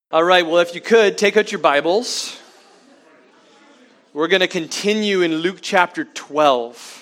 All right, well, if you could, take out your Bibles. We're going to continue in Luke chapter 12.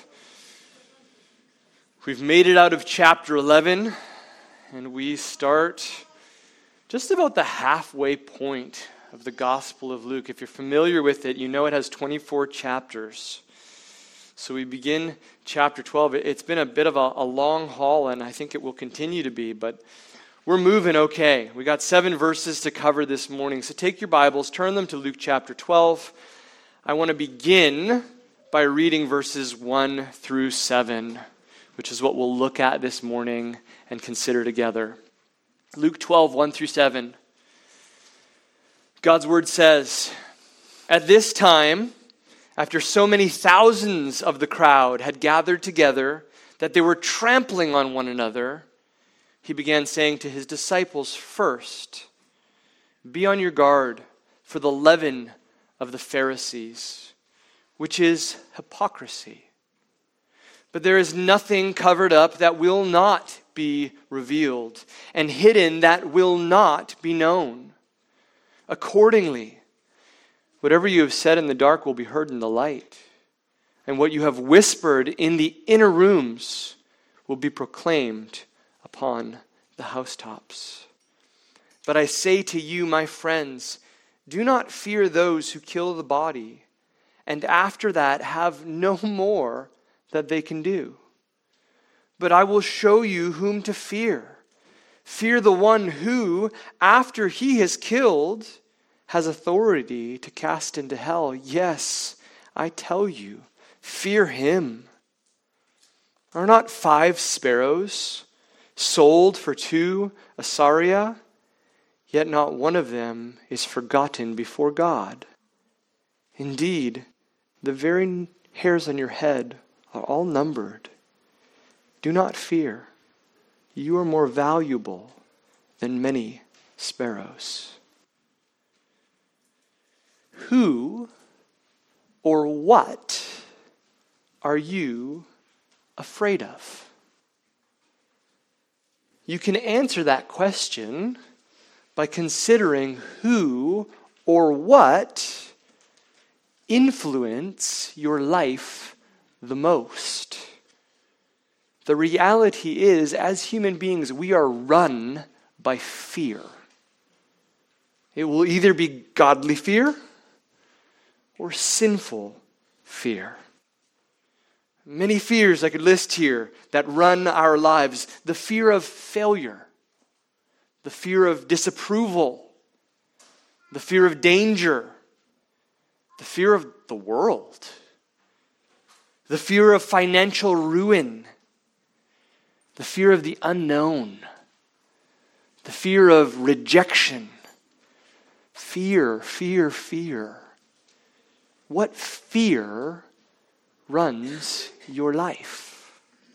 We've made it out of chapter 11, and we start just about the halfway point of the Gospel of Luke. If you're familiar with it, you know it has 24 chapters. So we begin chapter 12. It's been a bit of a long haul, and I think it will continue to be, but we're moving okay. We got 7 verses to cover this morning. So take your Bibles, turn them to Luke chapter 12. I want to begin by reading verses 1 through 7, which is what we'll look at this morning and consider together. Luke 12, 1 through 7. God's word says, "At this time, after so many thousands of the crowd had gathered together that they were trampling on one another, he began saying to his disciples, 'First, be on your guard for the leaven of the Pharisees, which is hypocrisy. But there is nothing covered up that will not be revealed, and hidden that will not be known. Accordingly, whatever you have said in the dark will be heard in the light, and what you have whispered in the inner rooms will be proclaimed upon the housetops. But I say to you, my friends, do not fear those who kill the body, and after that have no more that they can do. But I will show you whom to fear. Fear the one who, after he has killed, has authority to cast into hell. Yes, I tell you, fear him. Are not 5 sparrows sold for 2 assaria? Yet not one of them is forgotten before God. Indeed, the very hairs on your head are all numbered. Do not fear. You are more valuable than many sparrows.' Who or what are you afraid of?" You can answer that question by considering who or what influence your life the most. The reality is, as human beings, we are run by fear. It will either be godly fear or sinful fear. Many fears I could list here that run our lives. The fear of failure, the fear of disapproval, the fear of danger, the fear of the world, the fear of financial ruin, the fear of the unknown, the fear of rejection. Fear, fear, fear. What fear runs your life?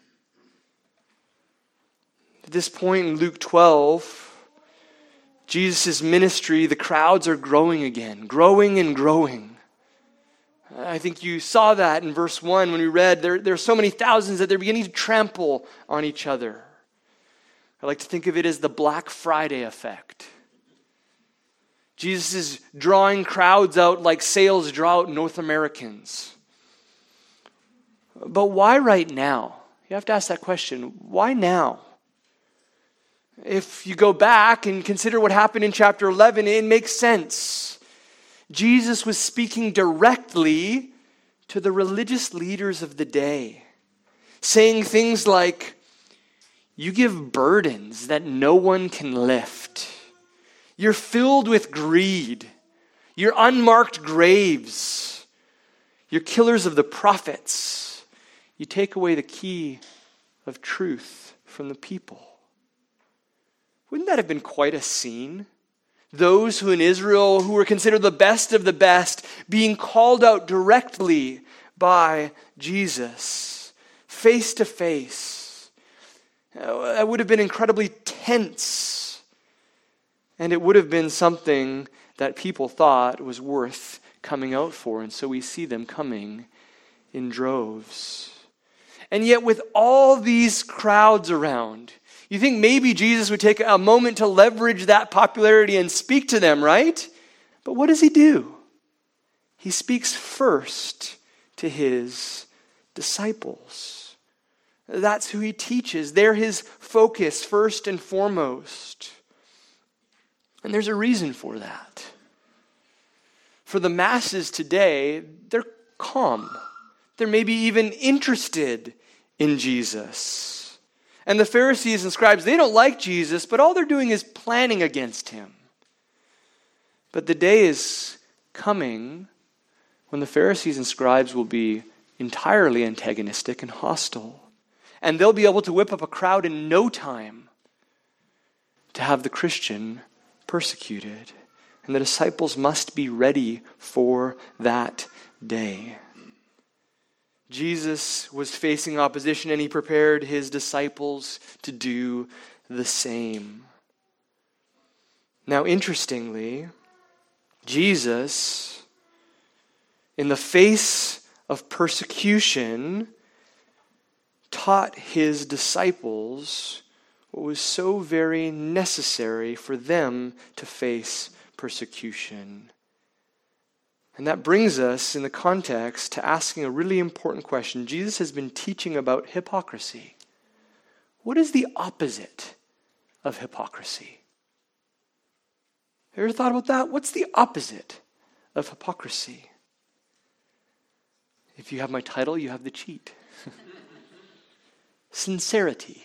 At this point in Luke 12, Jesus' ministry, the crowds are growing again, growing and growing. I think you saw that in verse 1 when we read, there are so many thousands that they're beginning to trample on each other. I like to think of it as the Black Friday effect. Jesus is drawing crowds out like sales draw out North Americans. But why right now? You have to ask that question. Why now? If you go back and consider what happened in chapter 11, it makes sense. Jesus was speaking directly to the religious leaders of the day, saying things like, "You give burdens that no one can lift. You're filled with greed. You're unmarked graves. You're killers of the prophets. You take away the key of truth from the people." Wouldn't that have been quite a scene? Those who in Israel, who were considered the best of the best, being called out directly by Jesus, face to face. That would have been incredibly tense. And it would have been something that people thought was worth coming out for. And so we see them coming in droves. And yet with all these crowds around, You think maybe Jesus would take a moment to leverage that popularity and speak to them, right? But what does he do? He speaks first to his disciples. That's who he teaches. They're his focus first and foremost. And there's a reason for that. For the masses today, they're calm. They're maybe even interested in Jesus. And the Pharisees and scribes, they don't like Jesus, but all they're doing is planning against him. But the day is coming when the Pharisees and scribes will be entirely antagonistic and hostile. And they'll be able to whip up a crowd in no time to have the Christian persecuted. And the disciples must be ready for that day. Jesus was facing opposition, and he prepared his disciples to do the same. Now, interestingly, Jesus, in the face of persecution, taught his disciples what was so very necessary for them to face persecution. And that brings us, in the context, to asking a really important question. Jesus has been teaching about hypocrisy. What is the opposite of hypocrisy? Have you ever thought about that? What's the opposite of hypocrisy? If you have my title, you have the cheat. Sincerity.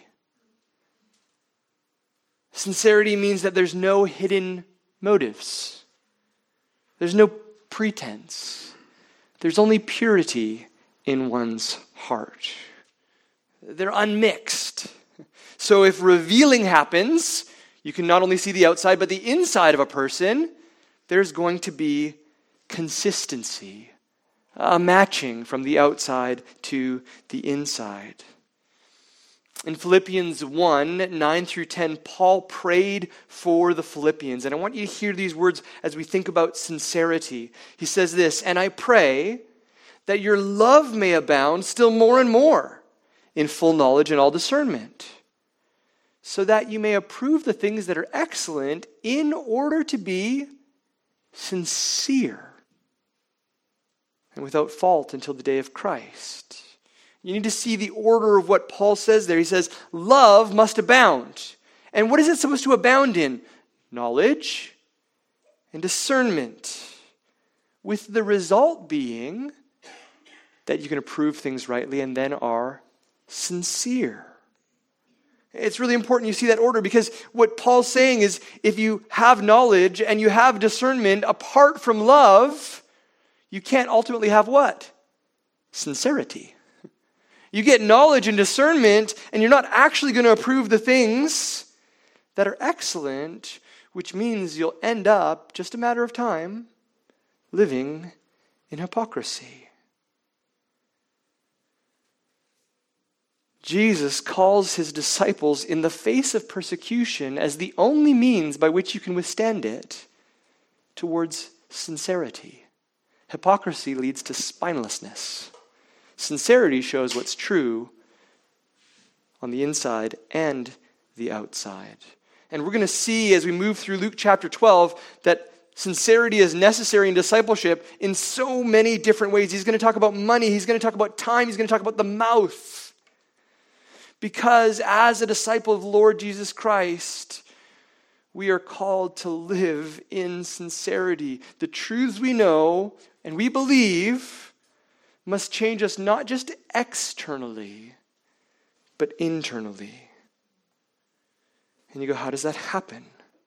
Sincerity means that there's no hidden motives. There's no pretense. There's only purity in one's heart. They're unmixed. So if revealing happens, you can not only see the outside, but the inside of a person. There's going to be consistency, a matching from the outside to the inside. In Philippians 1, 9 through 10, Paul prayed for the Philippians. And I want you to hear these words as we think about sincerity. He says this, "And I pray that your love may abound still more and more in full knowledge and all discernment, so that you may approve the things that are excellent in order to be sincere and without fault until the day of Christ." You need to see the order of what Paul says there. He says, love must abound. And what is it supposed to abound in? Knowledge and discernment. With the result being that you can approve things rightly and then are sincere. It's really important you see that order, because what Paul's saying is if you have knowledge and you have discernment apart from love, you can't ultimately have what? Sincerity. You get knowledge and discernment, and you're not actually going to approve the things that are excellent, which means you'll end up, just a matter of time, living in hypocrisy. Jesus calls his disciples in the face of persecution as the only means by which you can withstand it towards sincerity. Hypocrisy leads to spinelessness. Sincerity shows what's true on the inside and the outside. And we're going to see as we move through Luke chapter 12 that sincerity is necessary in discipleship in so many different ways. He's going to talk about money. He's going to talk about time. He's going to talk about the mouth. Because as a disciple of the Lord Jesus Christ, we are called to live in sincerity. The truths we know and we believe must change us not just externally, but internally. And you go, how does that happen?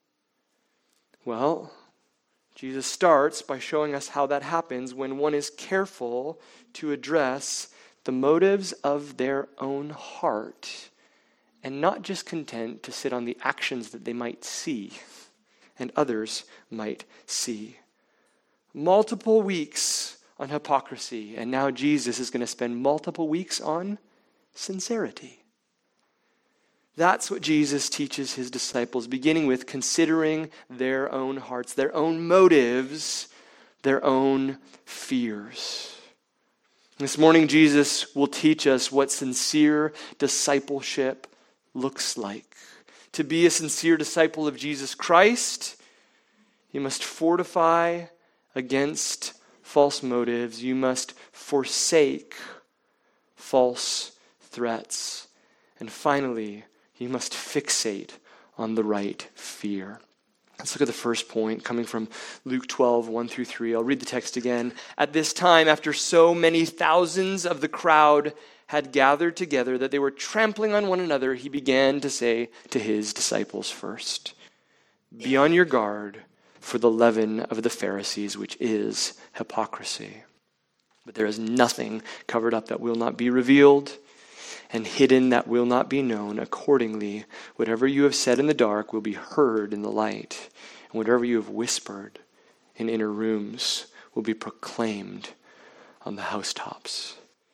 Well, Jesus starts by showing us how that happens when one is careful to address the motives of their own heart and not just content to sit on the actions that they might see and others might see. Multiple weeks on hypocrisy, and now Jesus is going to spend multiple weeks on sincerity. That's what Jesus teaches his disciples, beginning with considering their own hearts, their own motives, their own fears. This morning, Jesus will teach us what sincere discipleship looks like. To be a sincere disciple of Jesus Christ, you must fortify against false motives. You must forsake false threats. And finally, you must fixate on the right fear. Let's look at the first point coming from Luke 12, 1 through 3. I'll read the text again. At this time, after so many thousands of the crowd had gathered together that they were trampling on one another, he began to say to his disciples first, "Be on your guard for the leaven of the Pharisees, which is hypocrisy. But there is nothing covered up that will not be revealed, and hidden that will not be known. Accordingly, whatever you have said in the dark will be heard in the light, and whatever you have whispered in inner rooms will be proclaimed on the housetops."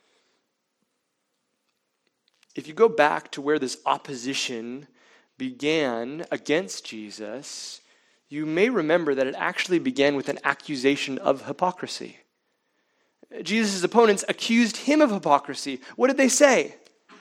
If you go back to where this opposition began against Jesus, you may remember that it actually began with an accusation of hypocrisy. Jesus' opponents accused him of hypocrisy. What did they say?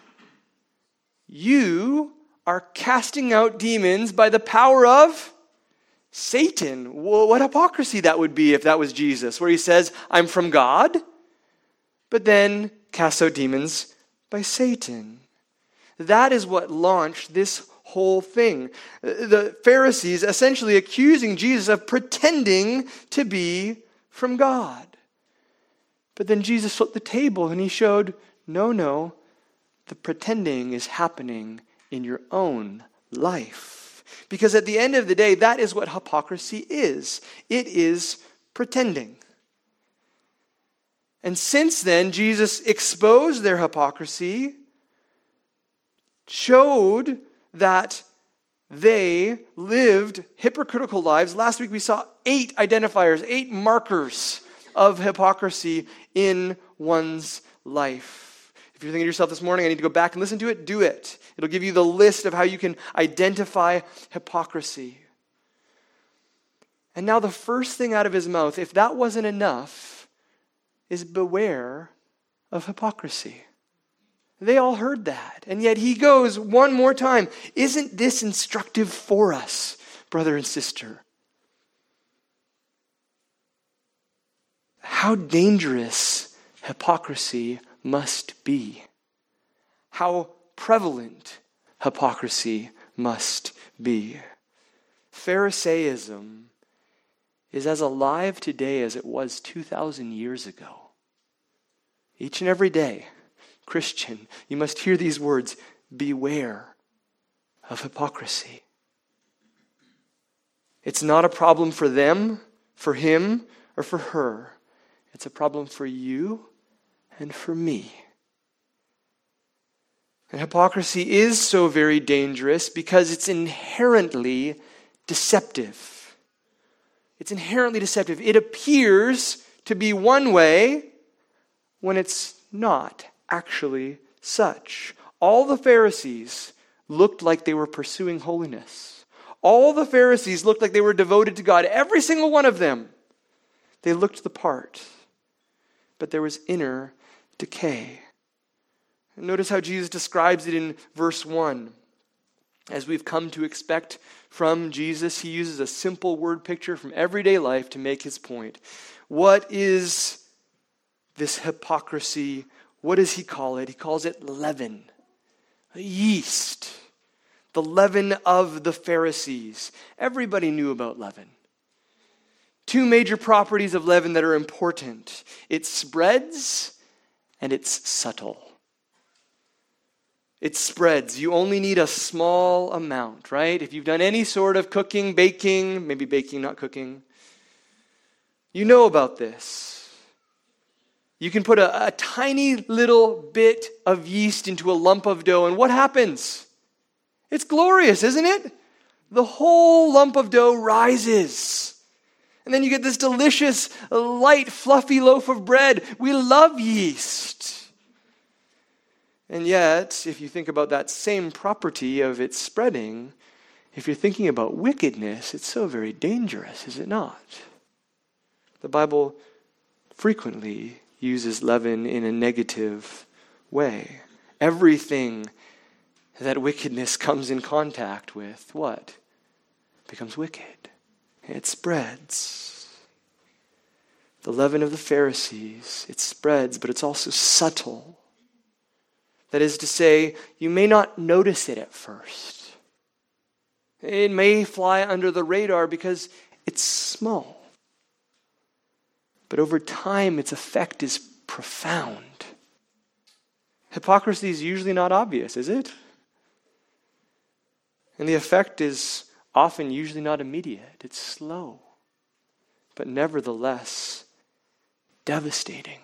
"You are casting out demons by the power of Satan." Well, what hypocrisy that would be if that was Jesus, where he says, "I'm from God," but then casts out demons by Satan. That is what launched this whole thing. The Pharisees essentially accusing Jesus of pretending to be from God. But then Jesus flipped the table and he showed, no, the pretending is happening in your own life. Because at the end of the day, that is what hypocrisy is. It is pretending. And since then, Jesus exposed their hypocrisy, showed that they lived hypocritical lives. Last week we saw 8 identifiers, 8 markers of hypocrisy in one's life. If you're thinking to yourself this morning, I need to go back and listen to it, do it. It'll give you the list of how you can identify hypocrisy. And now the first thing out of his mouth, if that wasn't enough, is beware of hypocrisy. They all heard that. And yet he goes one more time. Isn't this instructive for us, brother and sister? How dangerous hypocrisy must be. How prevalent hypocrisy must be. Pharisaism is as alive today as it was 2,000 years ago. Each and every day, Christian, you must hear these words: beware of hypocrisy. It's not a problem for them, for him, or for her. It's a problem for you and for me. And hypocrisy is so very dangerous because it's inherently deceptive. It's inherently deceptive. It appears to be one way when it's not actually such. All the Pharisees looked like they were pursuing holiness. All the Pharisees looked like they were devoted to God. Every single one of them. They looked the part. But there was inner decay. And notice how Jesus describes it in verse 1. As we've come to expect from Jesus, he uses a simple word picture from everyday life to make his point. What is this hypocrisy? What does he call it? He calls it leaven, yeast, the leaven of the Pharisees. Everybody knew about leaven. 2 major properties of leaven that are important. It spreads and it's subtle. It spreads. You only need a small amount, right? If you've done any sort of cooking, baking, maybe baking, not cooking, you know about this. You can put a tiny little bit of yeast into a lump of dough, and what happens? It's glorious, isn't it? The whole lump of dough rises. And then you get this delicious, light, fluffy loaf of bread. We love yeast. And yet, if you think about that same property of its spreading, if you're thinking about wickedness, it's so very dangerous, is it not? The Bible frequently uses leaven in a negative way. Everything that wickedness comes in contact with what? Becomes wicked. It spreads. The leaven of the Pharisees, it spreads, but it's also subtle. That is to say, you may not notice it at first. It may fly under the radar because it's small. But over time, its effect is profound. Hypocrisy is usually not obvious, is it? And the effect is often usually not immediate. It's slow, but nevertheless devastating.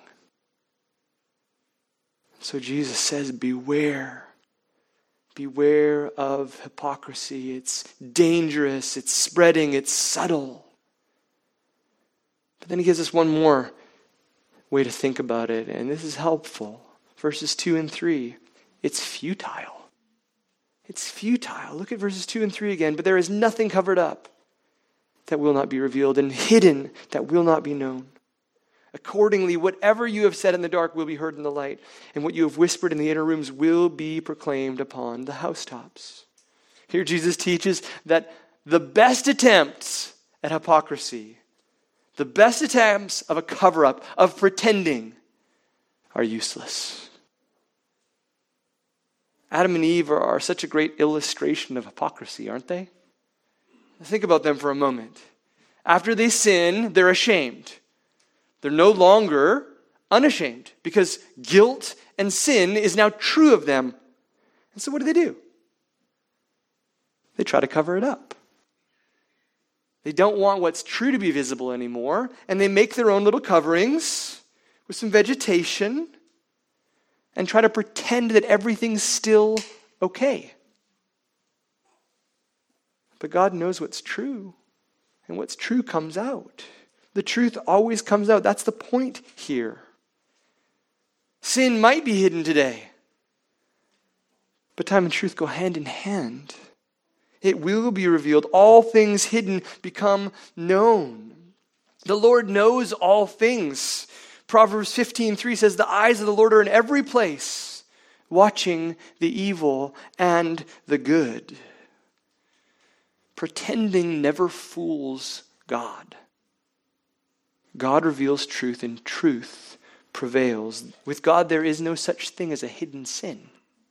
So Jesus says, beware. Beware of hypocrisy. It's dangerous, it's spreading, it's subtle. But then he gives us one more way to think about it, and this is helpful. Verses 2 and 3. It's futile. It's futile. Look at verses 2 and 3 again. But there is nothing covered up that will not be revealed, and hidden that will not be known. Accordingly, whatever you have said in the dark will be heard in the light, and what you have whispered in the inner rooms will be proclaimed upon the housetops. Here Jesus teaches that the best attempts at hypocrisy, the best attempts of a cover-up, of pretending, are useless. Adam and Eve are such a great illustration of hypocrisy, aren't they? Think about them for a moment. After they sin, they're ashamed. They're no longer unashamed because guilt and sin is now true of them. And so what do? They try to cover it up. They don't want what's true to be visible anymore, and they make their own little coverings with some vegetation and try to pretend that everything's still okay. But God knows what's true, and what's true comes out. The truth always comes out. That's the point here. Sin might be hidden today, but time and truth go hand in hand. It will be revealed. All things hidden become known. The Lord knows all things. Proverbs 15:3 says, the eyes of the Lord are in every place, watching the evil and the good. Pretending never fools God. God reveals truth, and truth prevails. With God, there is no such thing as a hidden sin.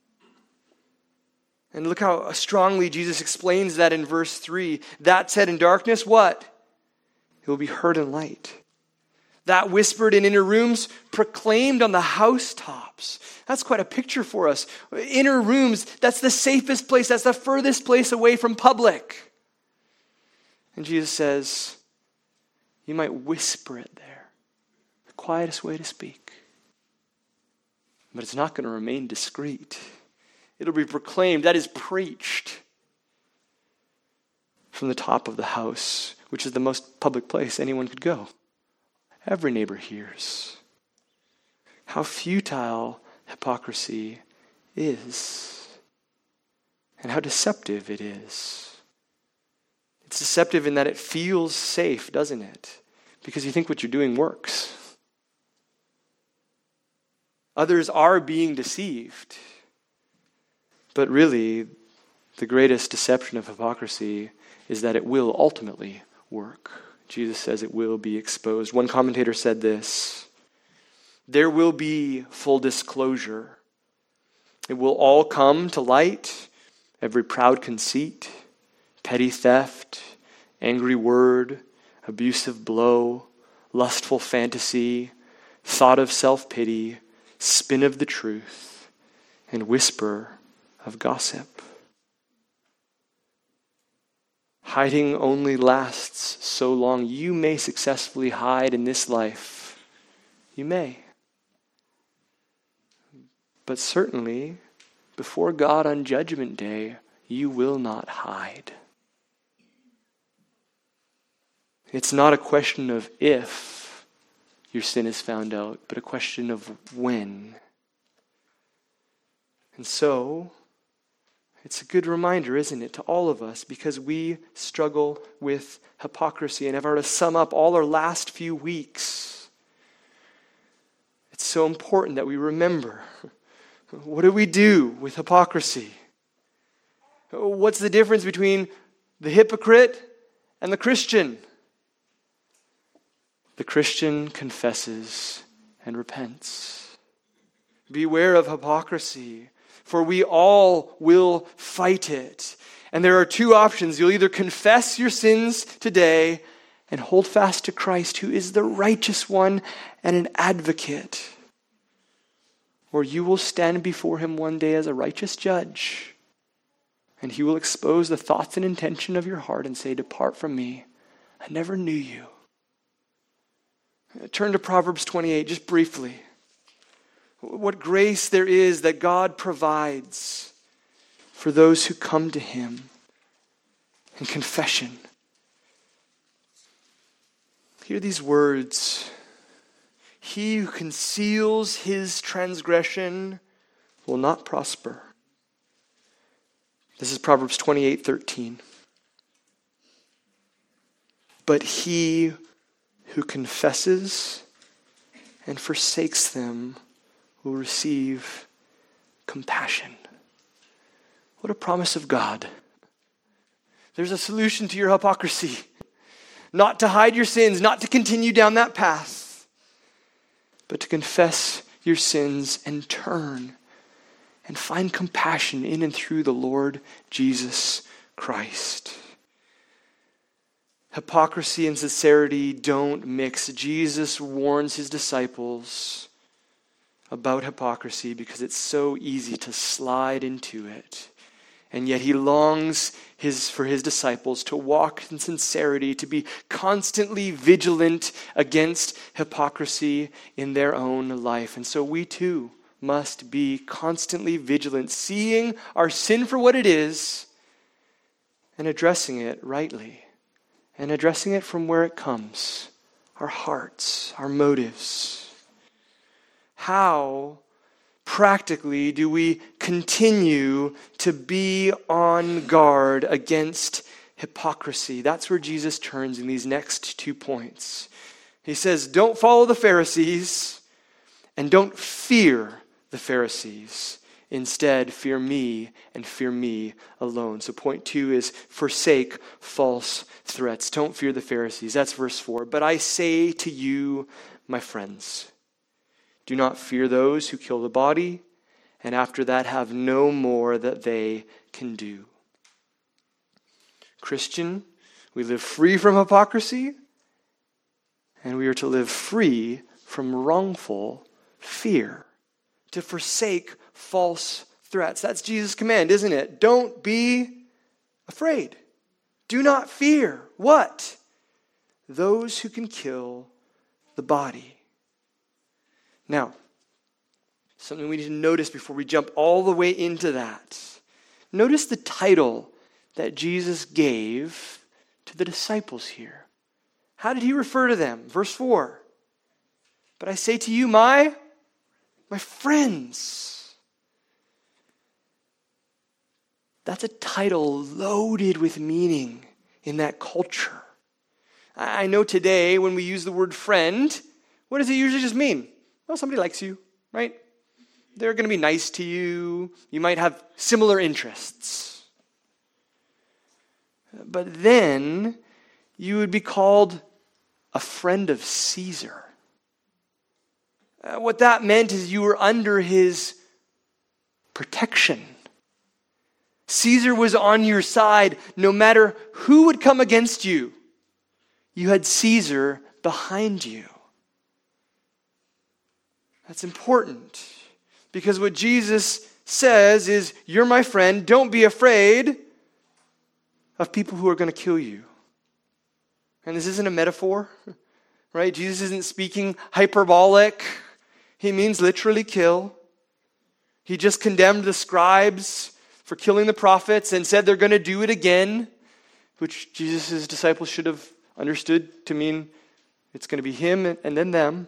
And look how strongly Jesus explains that in verse 3. That said in darkness, what? It will be heard in light. That whispered in inner rooms, proclaimed on the housetops. That's quite a picture for us. Inner rooms, that's the safest place. That's the furthest place away from public. And Jesus says, you might whisper it there. The quietest way to speak. But it's not going to remain discreet. It'll be proclaimed, that is preached, from the top of the house, which is the most public place anyone could go. Every neighbor hears. How futile hypocrisy is, and how deceptive it is. It's deceptive in that it feels safe, doesn't it? Because you think what you're doing works. Others are being deceived. But really, the greatest deception of hypocrisy is that it will ultimately work. Jesus says it will be exposed. One commentator said this: there will be full disclosure. It will all come to light, every proud conceit, petty theft, angry word, abusive blow, lustful fantasy, thought of self-pity, spin of the truth, and whisper of gossip. Hiding only lasts so long. You may successfully hide in this life. You may. But certainly, before God on Judgment Day, you will not hide. It's not a question of if your sin is found out, but a question of when. And so, it's a good reminder, isn't it, to all of us, because we struggle with hypocrisy. And if I were to sum up all our last few weeks, it's so important that we remember, what do we do with hypocrisy? What's the difference between the hypocrite and the Christian? The Christian confesses and repents. Beware of hypocrisy, for we all will fight it. And there are two options. You'll either confess your sins today and hold fast to Christ, who is the righteous one and an advocate, or you will stand before him one day as a righteous judge, and he will expose the thoughts and intention of your heart and say, "Depart from me, I never knew you." Turn to Proverbs 28 just briefly. What grace there is that God provides for those who come to him in confession. Hear these words. He who conceals his transgression will not prosper. This is Proverbs 28:13. But he who confesses and forsakes them will receive compassion. What a promise of God. There's a solution to your hypocrisy. Not to hide your sins, not to continue down that path, but to confess your sins and turn and find compassion in and through the Lord Jesus Christ. Hypocrisy and sincerity don't mix. Jesus warns his disciples about hypocrisy because it's so easy to slide into it. And yet he longs for his disciples to walk in sincerity, to be constantly vigilant against hypocrisy in their own life. And so we too must be constantly vigilant, seeing our sin for what it is and addressing it rightly, and addressing it from where it comes, our hearts, our motives. How practically do we continue to be on guard against hypocrisy? That's where Jesus turns in these next 2 points. He says, don't follow the Pharisees and don't fear the Pharisees. Instead, fear me and fear me alone. So point 2 is forsake false threats. Don't fear the Pharisees. That's verse 4. But I say to you, my friends, do not fear those who kill the body, and after that have no more that they can do. Christian, we live free from hypocrisy, and we are to live free from wrongful fear, to forsake false threats. That's Jesus' command, isn't it? Don't be afraid. Do not fear. What? Those who can kill the body. Now, something we need to notice before we jump all the way into that. Notice the title that Jesus gave to the disciples here. How did he refer to them? Verse 4. But I say to you, my friends. That's a title loaded with meaning in that culture. I know today when we use the word friend, what does it usually just mean? Well, somebody likes you, right? They're going to be nice to you. You might have similar interests. But then you would be called a friend of Caesar. What that meant is you were under his protection. Caesar was on your side no matter who would come against you. You had Caesar behind you. That's important because what Jesus says is, you're my friend, don't be afraid of people who are going to kill you. And this isn't a metaphor, right? Jesus isn't speaking hyperbolic. He means literally kill. He just condemned the scribes for killing the prophets and said they're going to do it again, which Jesus' disciples should have understood to mean it's going to be him and then them.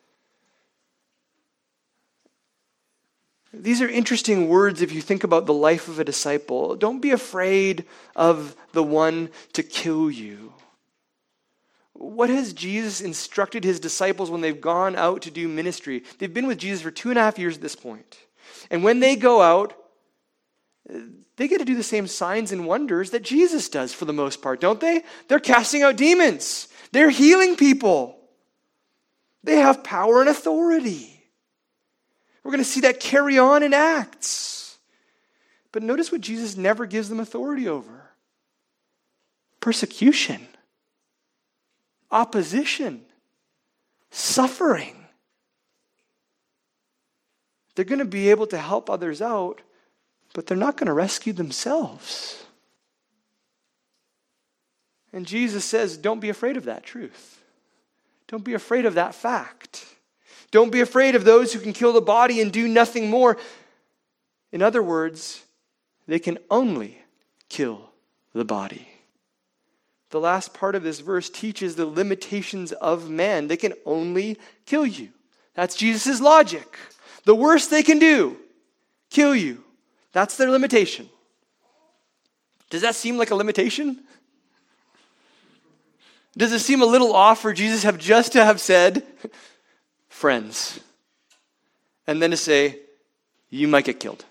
These are interesting words if you think about the life of a disciple. Don't be afraid of the one to kill you. What has Jesus instructed his disciples when they've gone out to do ministry? They've been with Jesus for 2.5 years at this point. And when they go out, they get to do the same signs and wonders that Jesus does for the most part, don't they? They're casting out demons. They're healing people. They have power and authority. We're going to see that carry on in Acts. But notice what Jesus never gives them authority over. Persecution. Opposition. Suffering. They're going to be able to help others out, but they're not going to rescue themselves. And Jesus says, don't be afraid of that truth. Don't be afraid of that fact. Don't be afraid of those who can kill the body and do nothing more. In other words, they can only kill the body. The last part of this verse teaches the limitations of man. They can only kill you. That's Jesus' logic. The worst they can do, kill you. That's their limitation. Does that seem like a limitation? Does it seem a little off for Jesus to have said, friends, and then to say, you might get killed?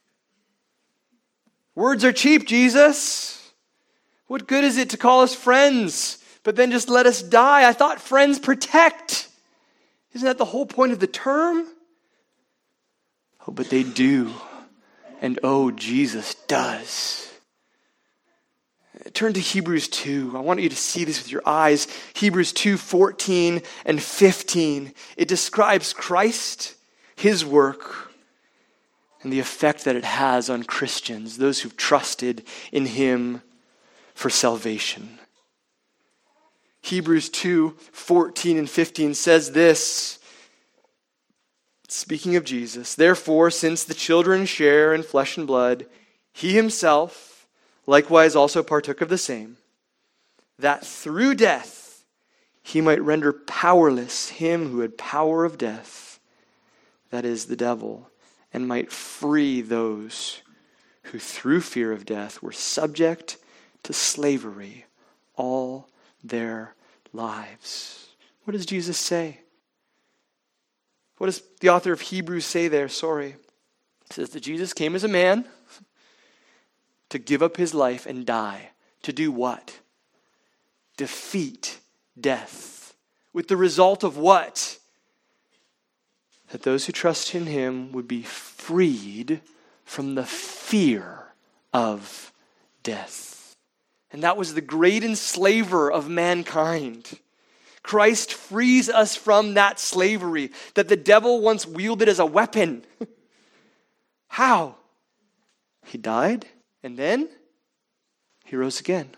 Words are cheap, Jesus. What good is it to call us friends, but then just let us die? I thought friends protect. Isn't that the whole point of the term? Oh, but they do. And oh, Jesus does. Turn to Hebrews 2. I want you to see this with your eyes. Hebrews 2:14 and 15. It describes Christ, his work, and the effect that it has on Christians, those who've trusted in him for salvation. Hebrews 2:14 and 15 says this, speaking of Jesus, therefore, since the children share in flesh and blood, he himself likewise also partook of the same, that through death he might render powerless him who had power of death, that is, the devil, and might free those who through fear of death were subject to slavery all their lives. What does Jesus say? What does the author of Hebrews say there? He says that Jesus came as a man to give up his life and die. To do what? Defeat death. With the result of what? That those who trust in him would be freed from the fear of death. And that was the great enslaver of mankind. Christ frees us from that slavery that the devil once wielded as a weapon. How? He died, and then he rose again.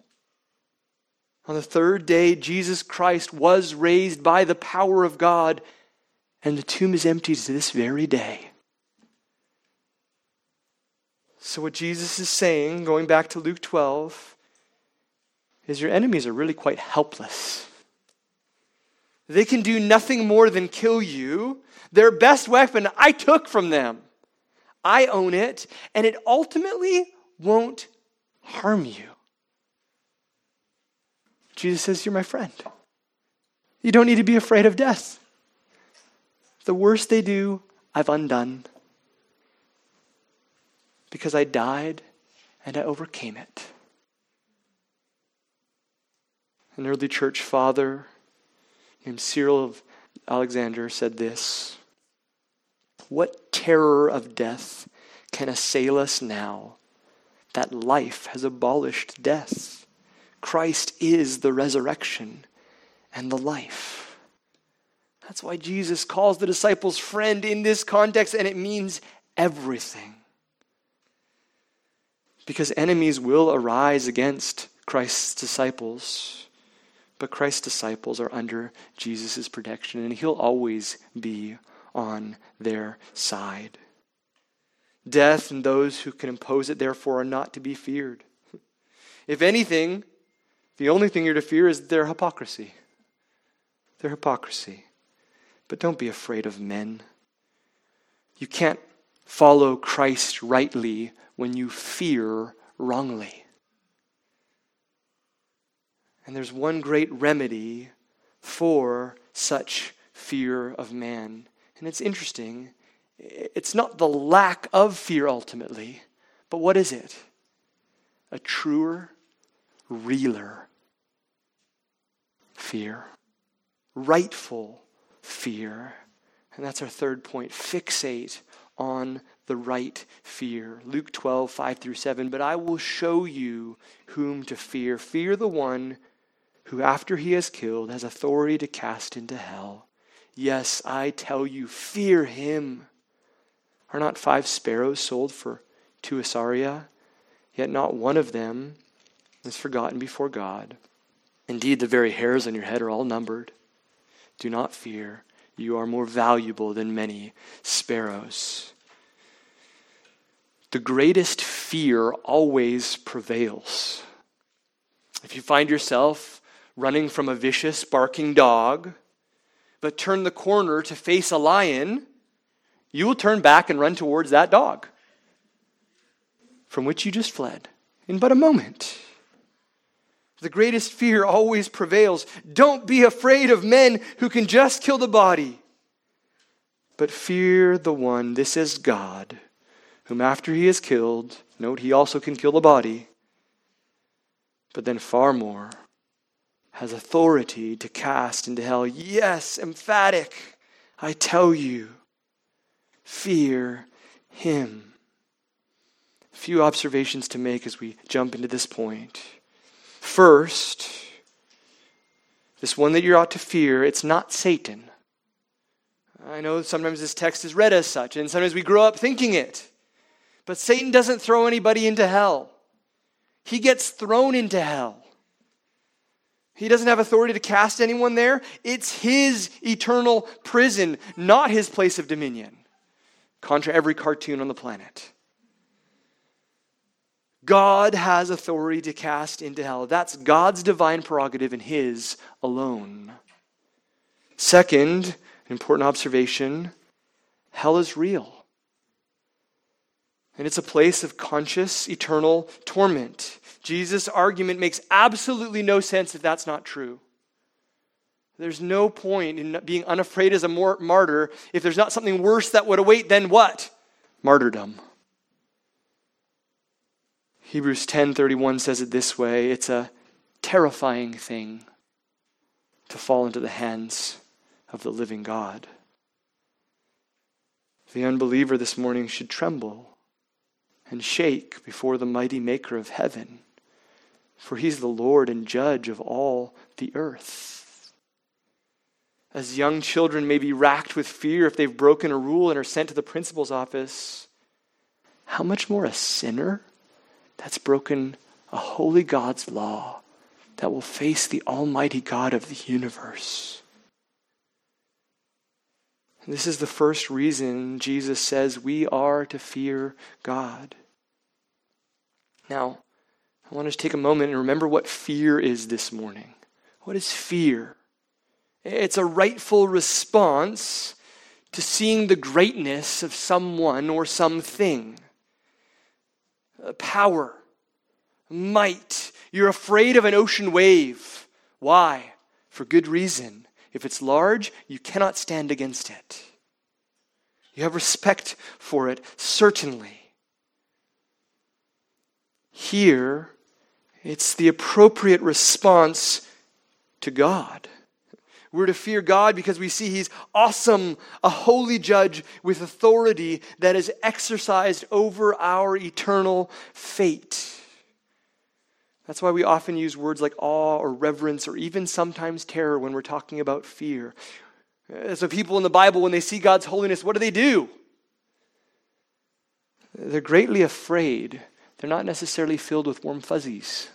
On the third day, Jesus Christ was raised by the power of God, and the tomb is empty to this very day. So what Jesus is saying, going back to Luke 12, is your enemies are really quite helpless. They can do nothing more than kill you. Their best weapon I took from them. I own it, and it ultimately won't harm you. Jesus says, you're my friend. You don't need to be afraid of death. The worst they do, I've undone. Because I died and I overcame it. An early church father named Cyril of Alexandria said this, what terror of death can assail us now that life has abolished death? Christ is the resurrection and the life. That's why Jesus calls the disciples friend in this context, and it means everything. Because enemies will arise against Christ's disciples. But Christ's disciples are under Jesus' protection, and he'll always be on their side. Death and those who can impose it, therefore, are not to be feared. If anything, the only thing you're to fear is their hypocrisy. Their hypocrisy. But don't be afraid of men. You can't follow Christ rightly when you fear wrongly. And there's one great remedy for such fear of man. And it's interesting. It's not the lack of fear ultimately, But what is it? A truer, realer fear. Rightful fear. And that's our third point. Fixate on the right fear. Luke 12, 5-7. But I will show you whom to fear. Fear the one who after he has killed has authority to cast into hell. Yes, I tell you, fear him. Are not 5 sparrows sold for 2 asaria? Yet not one of them is forgotten before God. Indeed, the very hairs on your head are all numbered. Do not fear. You are more valuable than many sparrows. The greatest fear always prevails. If you find yourself running from a vicious, barking dog, but turn the corner to face a lion, you will turn back and run towards that dog from which you just fled in but a moment. The greatest fear always prevails. Don't be afraid of men who can just kill the body, but fear the one, this is God, whom after he is killed, note he also can kill the body, but then far more, has authority to cast into hell. Yes, emphatic. I tell you, fear him. A few observations to make as we jump into this point. First, this one that you ought to fear, it's not Satan. I know sometimes this text is read as such, and sometimes we grow up thinking it. But Satan doesn't throw anybody into hell. He gets thrown into hell. He doesn't have authority to cast anyone there. It's his eternal prison, not his place of dominion. Contra every cartoon on the planet. God has authority to cast into hell. That's God's divine prerogative and his alone. Second, an important observation, hell is real. And it's a place of conscious, eternal torment. Jesus' argument makes absolutely no sense if that's not true. There's no point in being unafraid as a martyr if there's not something worse that would await than what? Martyrdom. Hebrews 10:31 says it this way, it's a terrifying thing to fall into the hands of the living God. The unbeliever this morning should tremble and shake before the mighty maker of heaven, for he's the Lord and judge of all the earth. As young children may be racked with fear if they've broken a rule and are sent to the principal's office, how much more a sinner that's broken a holy God's law that will face the almighty God of the universe. And this is the first reason Jesus says we are to fear God. Now, I want us to take a moment and remember what fear is this morning. What is fear? It's a rightful response to seeing the greatness of someone or something. Power, might. You're afraid of an ocean wave. Why? For good reason. If it's large, you cannot stand against it. You have respect for it, certainly. Here, it's the appropriate response to God. We're to fear God because we see he's awesome, a holy judge with authority that is exercised over our eternal fate. That's why we often use words like awe or reverence or even sometimes terror when we're talking about fear. So people in the Bible, when they see God's holiness, what do? They're greatly afraid. They're not necessarily filled with warm fuzzies.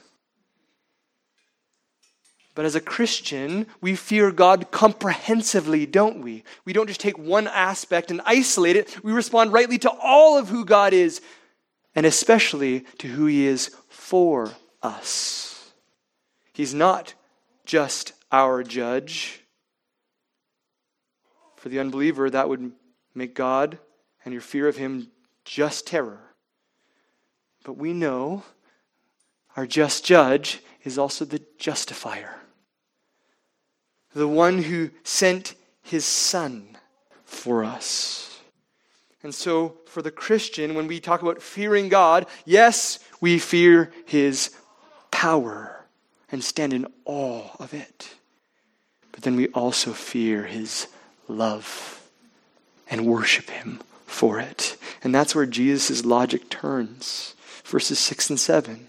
But as a Christian, we fear God comprehensively, don't we? We don't just take one aspect and isolate it. We respond rightly to all of who God is, and especially to who he is for us. He's not just our judge. For the unbeliever, that would make God and your fear of him just terror. But we know our just judge is also the justifier. The one who sent his Son for us. And so for the Christian, when we talk about fearing God, yes, we fear his power and stand in awe of it. But then we also fear his love and worship him for it. And that's where Jesus' logic turns. Verses 6 and 7.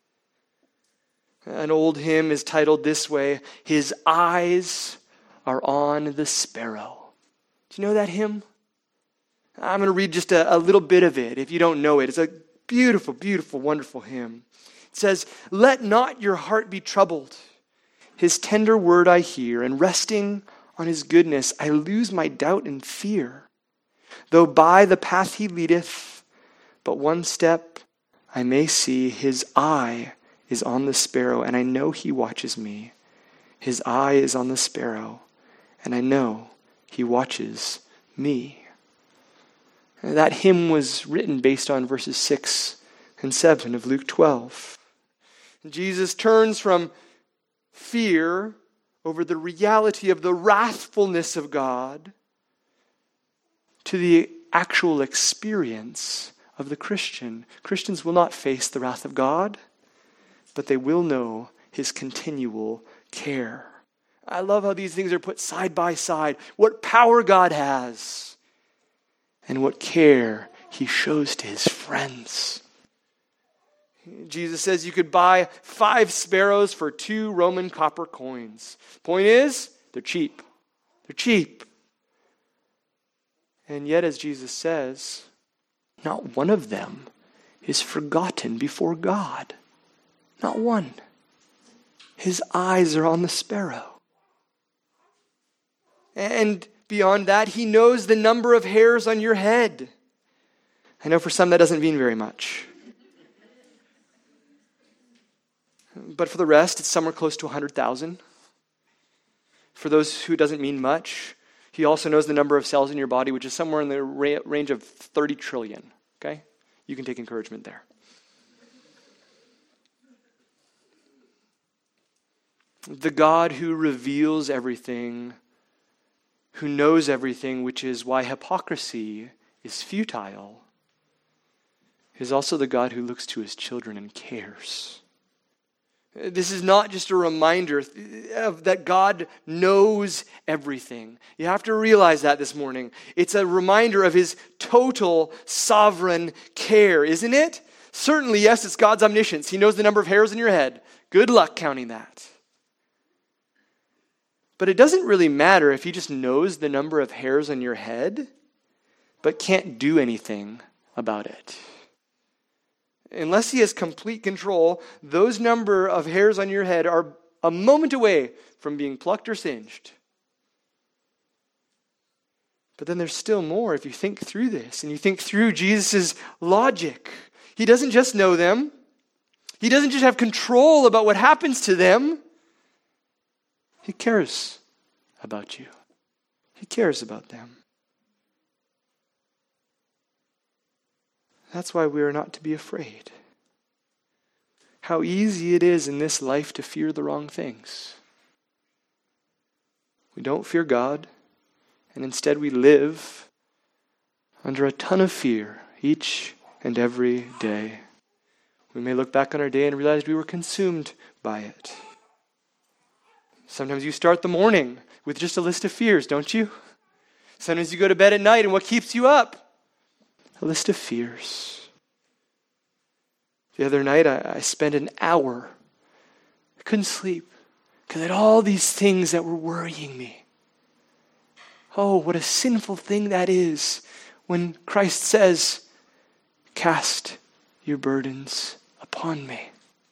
An old hymn is titled this way, "His eyes are on the sparrow." Do you know that hymn? I'm going to read just a little bit of it if you don't know it. It's a beautiful, beautiful, wonderful hymn. It says, "Let not your heart be troubled. His tender word I hear, and resting on his goodness, I lose my doubt and fear. Though by the path he leadeth, but one step I may see, his eye is on the sparrow, and I know he watches me. His eye is on the sparrow, and I know he watches me." And that hymn was written based on verses 6 and 7 of Luke 12. Jesus turns from fear over the reality of the wrathfulness of God to the actual experience of the Christian. Christians will not face the wrath of God, but they will know his continual care. I love how these things are put side by side. What power God has and what care he shows to his friends. Jesus says you could buy 5 sparrows for 2 Roman copper coins. Point is, they're cheap. They're cheap. And yet, as Jesus says, not one of them is forgotten before God. Not one. His eyes are on the sparrow. And beyond that, he knows the number of hairs on your head. I know for some that doesn't mean very much. But for the rest, it's somewhere close to 100,000. For those who it doesn't mean much, he also knows the number of cells in your body, which is somewhere in the range of 30 trillion. Okay? You can take encouragement there. The God who reveals everything, who knows everything, which is why hypocrisy is futile, is also the God who looks to his children and cares. This is not just a reminder of that God knows everything. You have to realize that this morning. It's a reminder of his total sovereign care, isn't it? Certainly, yes, it's God's omniscience. He knows the number of hairs in your head. Good luck counting that. But it doesn't really matter if he just knows the number of hairs on your head, but can't do anything about it. Unless he has complete control, those number of hairs on your head are a moment away from being plucked or singed. But then there's still more if you think through this and you think through Jesus' logic. He doesn't just know them. He doesn't just have control about what happens to them. He cares about you. He cares about them. That's why we are not to be afraid. How easy it is in this life to fear the wrong things. We don't fear God, and instead we live under a ton of fear each and every day. We may look back on our day and realize we were consumed by it. Sometimes you start the morning with just a list of fears, don't you? Sometimes you go to bed at night and what keeps you up? A list of fears. The other night, I spent an hour. I couldn't sleep because I had all these things that were worrying me. Oh, what a sinful thing that is when Christ says, "Cast your burdens upon me."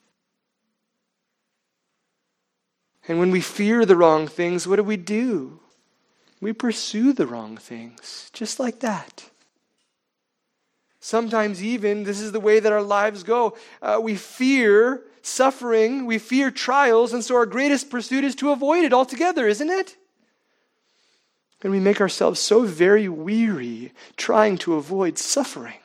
And when we fear the wrong things, what do? We pursue the wrong things, just like that. Sometimes even, this is the way that our lives go. We fear suffering, we fear trials, and so our greatest pursuit is to avoid it altogether, isn't it? And we make ourselves so very weary trying to avoid suffering.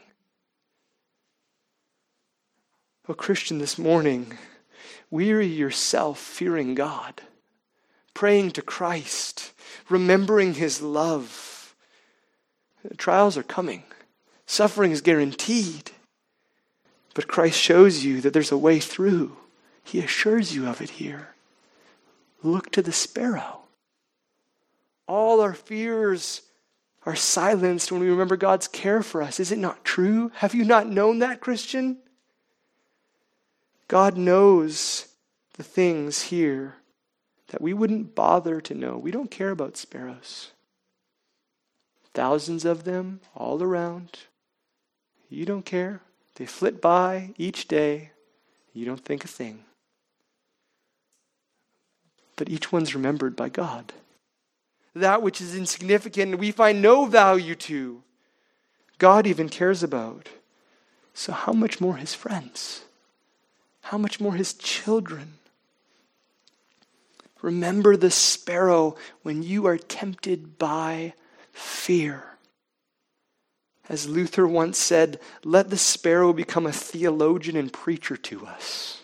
Oh, Christian, this morning, weary yourself fearing God, praying to Christ, remembering his love. Trials are coming. Suffering is guaranteed. But Christ shows you that there's a way through. He assures you of it here. Look to the sparrow. All our fears are silenced when we remember God's care for us. Is it not true? Have you not known that, Christian? God knows the things here that we wouldn't bother to know. We don't care about sparrows. Thousands of them all around. You don't care. They flit by each day. You don't think a thing. But each one's remembered by God. That which is insignificant and we find no value to, God even cares about. So how much more his friends? How much more his children? Remember the sparrow when you are tempted by fear. As Luther once said, let the sparrow become a theologian and preacher to us.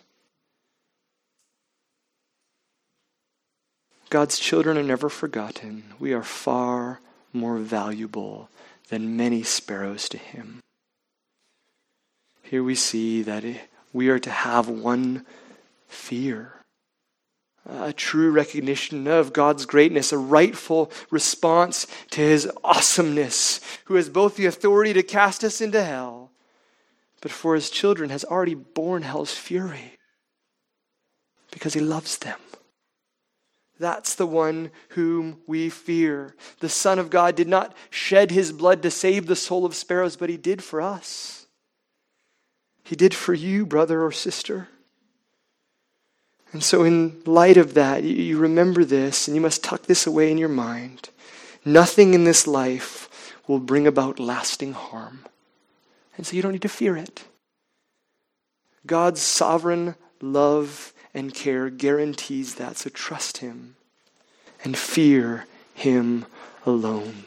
God's children are never forgotten. We are far more valuable than many sparrows to him. Here we see that we are to have one fear. A true recognition of God's greatness, a rightful response to his awesomeness, who has both the authority to cast us into hell, but for his children has already borne hell's fury because he loves them. That's the one whom we fear. The Son of God did not shed his blood to save the soul of sparrows, but he did for us. He did for you, brother or sister. And so in light of that, you remember this, and you must tuck this away in your mind. Nothing in this life will bring about lasting harm. And so you don't need to fear it. God's sovereign love and care guarantees that, so trust him and fear him alone.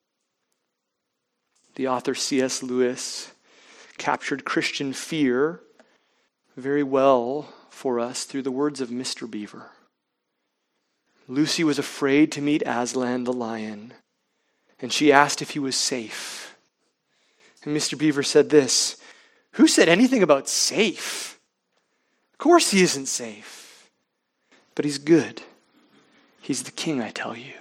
The author C.S. Lewis captured Christian fear very well for us through the words of Mr. Beaver. Lucy was afraid to meet Aslan the lion, and she asked if he was safe. And Mr. Beaver said this, "Who said anything about safe? Of course he isn't safe. But he's good. He's the king, I tell you."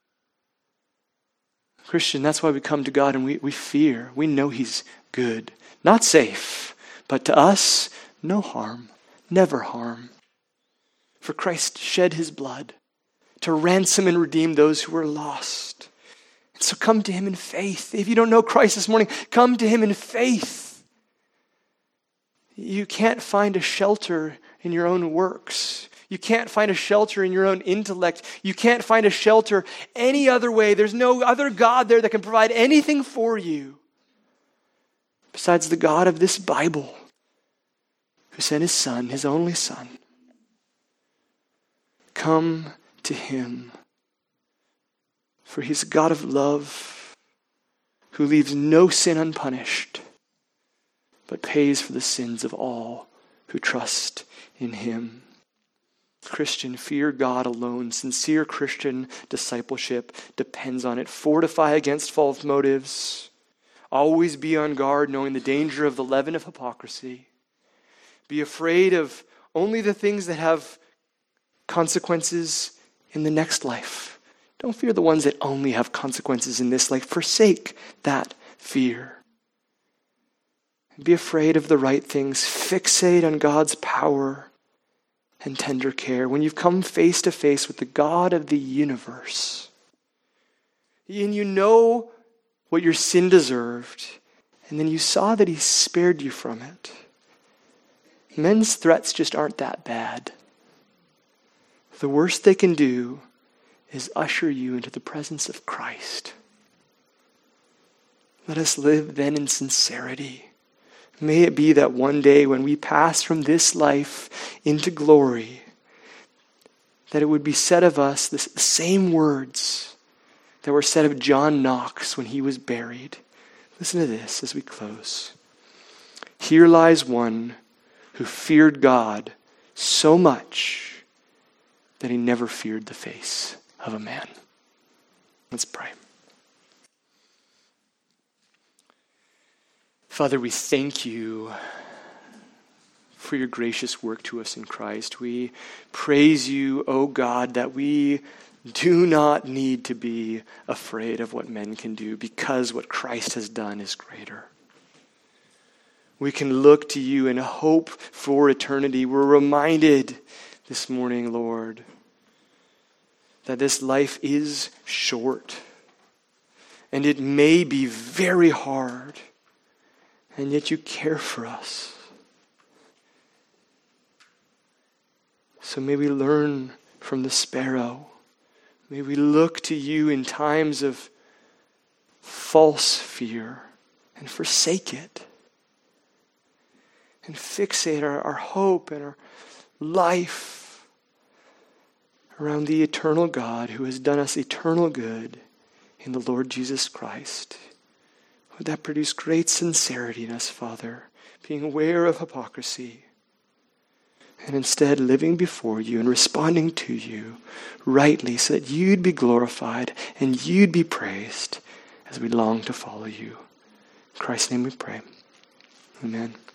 Christian, that's why we come to God and we fear. We know he's good. Not safe, but to us, no harm. Never harm. For Christ shed his blood to ransom and redeem those who were lost. And so come to him in faith. If you don't know Christ this morning, come to him in faith. You can't find a shelter in your own works. You can't find a shelter in your own intellect. You can't find a shelter any other way. There's no other God there that can provide anything for you besides the God of this Bible, who sent his Son, his only Son. Come to him, for he's a God of love who leaves no sin unpunished, but pays for the sins of all who trust in him. Christian, fear God alone. Sincere Christian discipleship depends on it. Fortify against false motives. Always be on guard, knowing the danger of the leaven of hypocrisy. Be afraid of only the things that have consequences in the next life. Don't fear the ones that only have consequences in this life. Forsake that fear. Be afraid of the right things. Fixate on God's power and tender care. When you've come face to face with the God of the universe, and you know what your sin deserved, and then you saw that he spared you from it, men's threats just aren't that bad. The worst they can do is usher you into the presence of Christ. Let us live then in sincerity. May it be that one day when we pass from this life into glory, that it would be said of us the same words that were said of John Knox when he was buried. Listen to this as we close. Here lies one who feared God so much that he never feared the face of a man. Let's pray. Father, we thank you for your gracious work to us in Christ. We praise you, O God, that we do not need to be afraid of what men can do because what Christ has done is greater. We can look to you and hope for eternity. We're reminded this morning, Lord, that this life is short and it may be very hard, and yet you care for us. So may we learn from the sparrow. May we look to you in times of false fear and forsake it. And fixate our hope and our life around the eternal God who has done us eternal good in the Lord Jesus Christ. Would that produce great sincerity in us, Father, being aware of hypocrisy, and instead living before you and responding to you rightly so that you'd be glorified and you'd be praised as we long to follow you. In Christ's name we pray. Amen.